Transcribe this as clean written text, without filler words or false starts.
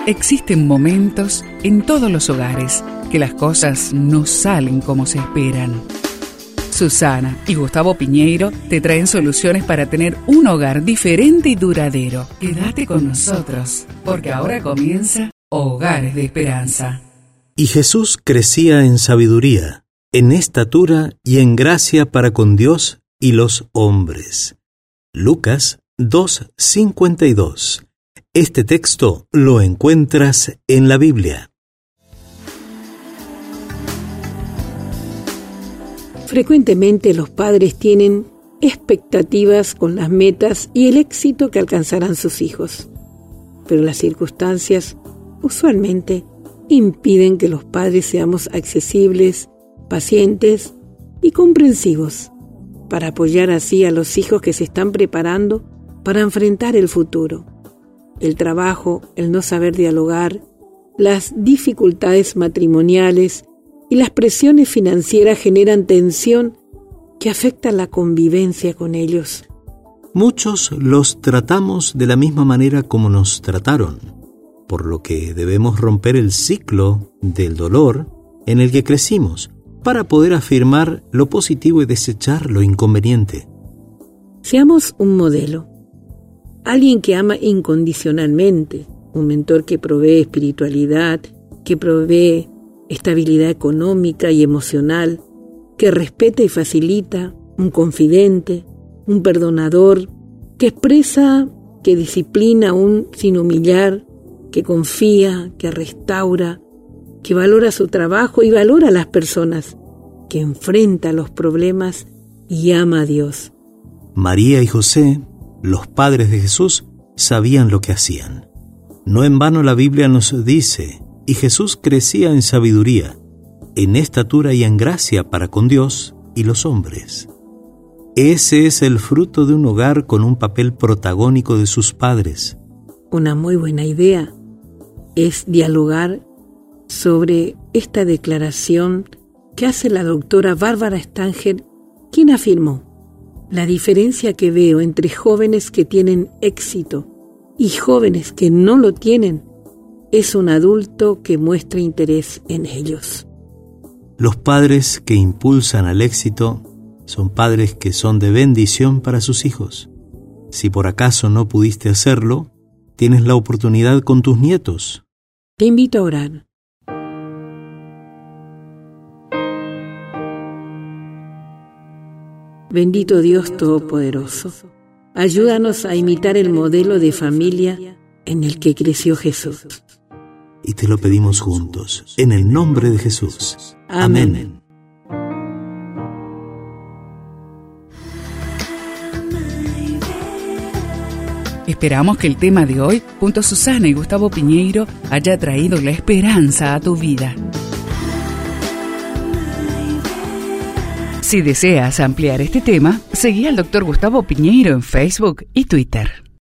Existen momentos en todos los hogares que las cosas no salen como se esperan. Susana y Gustavo Piñeiro te traen soluciones para tener un hogar diferente y duradero. Quédate con nosotros, porque ahora comienza Hogares de Esperanza. Y Jesús crecía en sabiduría, en estatura y en gracia para con Dios y los hombres. Lucas 2:52. Este texto lo encuentras en la Biblia. Frecuentemente los padres tienen expectativas con las metas y el éxito que alcanzarán sus hijos, pero las circunstancias usualmente impiden que los padres seamos accesibles, pacientes y comprensivos para apoyar así a los hijos que se están preparando para enfrentar el futuro. El trabajo, el no saber dialogar, las dificultades matrimoniales y las presiones financieras generan tensión que afecta la convivencia con ellos. Muchos los tratamos de la misma manera como nos trataron, por lo que debemos romper el ciclo del dolor en el que crecimos para poder afirmar lo positivo y desechar lo inconveniente. Seamos un modelo. Alguien que ama incondicionalmente, un mentor que provee espiritualidad, que provee estabilidad económica y emocional, que respeta y facilita, un confidente, un perdonador, que expresa, que disciplina aún sin humillar, que confía, que restaura, que valora su trabajo y valora a las personas, que enfrenta los problemas y ama a Dios. María y José, los padres de Jesús, sabían lo que hacían. No en vano la Biblia nos dice, y Jesús crecía en sabiduría, en estatura y en gracia para con Dios y los hombres. Ese es el fruto de un hogar con un papel protagónico de sus padres. Una muy buena idea es dialogar sobre esta declaración que hace la doctora Bárbara Stanger, quien afirmó: la diferencia que veo entre jóvenes que tienen éxito y jóvenes que no lo tienen es un adulto que muestra interés en ellos. Los padres que impulsan al éxito son padres que son de bendición para sus hijos. Si por acaso no pudiste hacerlo, tienes la oportunidad con tus nietos. Te invito a orar. Bendito Dios Todopoderoso, ayúdanos a imitar el modelo de familia en el que creció Jesús. Y te lo pedimos juntos, en el nombre de Jesús. Amén. Esperamos que el tema de hoy, junto a Susana y Gustavo Piñeiro, haya traído la esperanza a tu vida. Si deseas ampliar este tema, seguí al Dr. Gustavo Piñeiro en Facebook y Twitter.